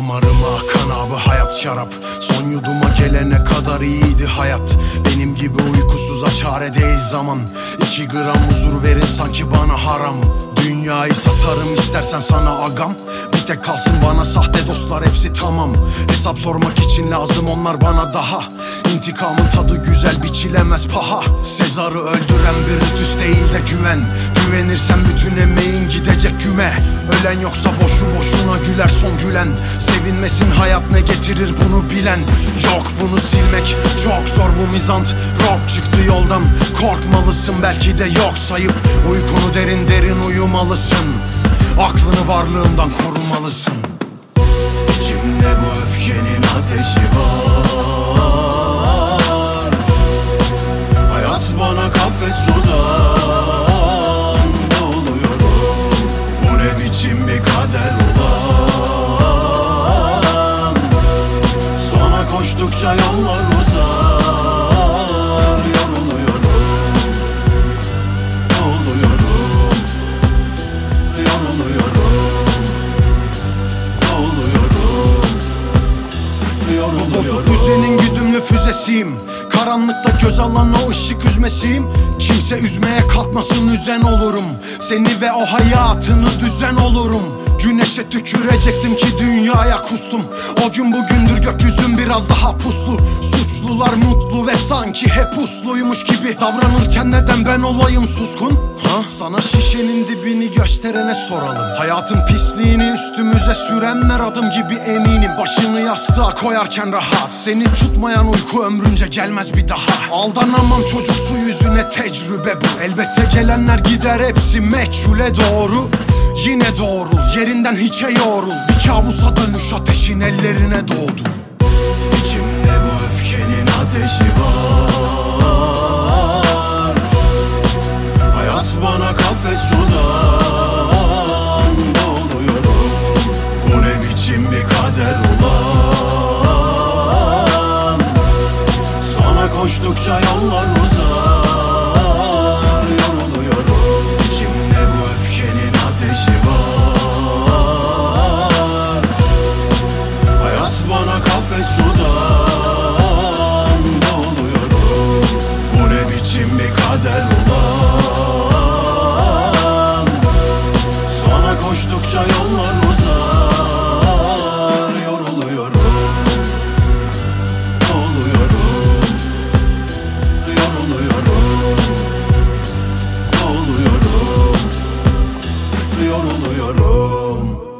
Damarıma akan abi hayat şarap. Son yuduma gelene kadar iyiydi hayat. Benim gibi uykusuza çare değil zaman. 2 gram huzur verin sanki bana haram. Dünyayı satarım istersen sana agam. Bir tek kalsın bana sahte dostlar, hepsi tamam. Hesap sormak için lazım onlar bana daha. İntikamın tadı güzel, biçilemez paha. Sezar'ı öldüren Brutus değil de güven. Güvenirsen bütün emeğin gidecek güme. Ölen yoksa boşu boşuna güler son gülen. Sevinmesin hayat ne getirir bunu bilen. Yok bunu silmek çok zor, bu mizant. Rock çıktı yoldan, korkmalısın belki de yok sayıp. Uykunu derin derin uyumalısın. Aklını varlığından korumalısın. İçimde bu öfkenin ateşi var. Hayat bana kahve sudan doluyorum. Bu ne biçim bir kader ulan. Sona koştukça yollar uzar. Bozuk düzenin güdümlü füzesiyim. Karanlıkta göz alan o ışık üzmesiyim. Kimse üzmeye kalkmasın, üzen olurum. Seni ve o hayatını düzen olurum. Güneşe tükürecektim ki dünyaya kustum. O gün bugündür gökyüzüm biraz daha puslu. Suçlular mutlu ve sanki hep usluymuş gibi davranırken neden ben olayım suskun? Sana şişenin dibini gösterene soralım. Hayatın pisliğini üstümüze sürenler adım gibi eminim. Başını yastığa koyarken rahat. Seni tutmayan uyku ömrünce gelmez bir daha. Aldanamam çocuksu yüzüne tecrübe bu. Elbette gelenler gider, hepsi meçhule doğru. Yine doğrul, yerinden hiçe yoğrul. Bir kabusa dönüş ateşin ellerine doğdum. İçimde bu öfkenin ateşi var. Hayat bana kahve sudan doluyorum. Bu ne biçim bir kader ulan. Sona koştukça yollar uzar. Yoruluyorum. İçimde bu öfkenin ateşi var. Hayat bana kahve sudan doluyorum. Bu ne biçim bir kader ulan. Sana koştukça yollar uzar. Yoruluyorum. Doluyorum. Yoruluyorum. Doluyorum. Yoruluyorum.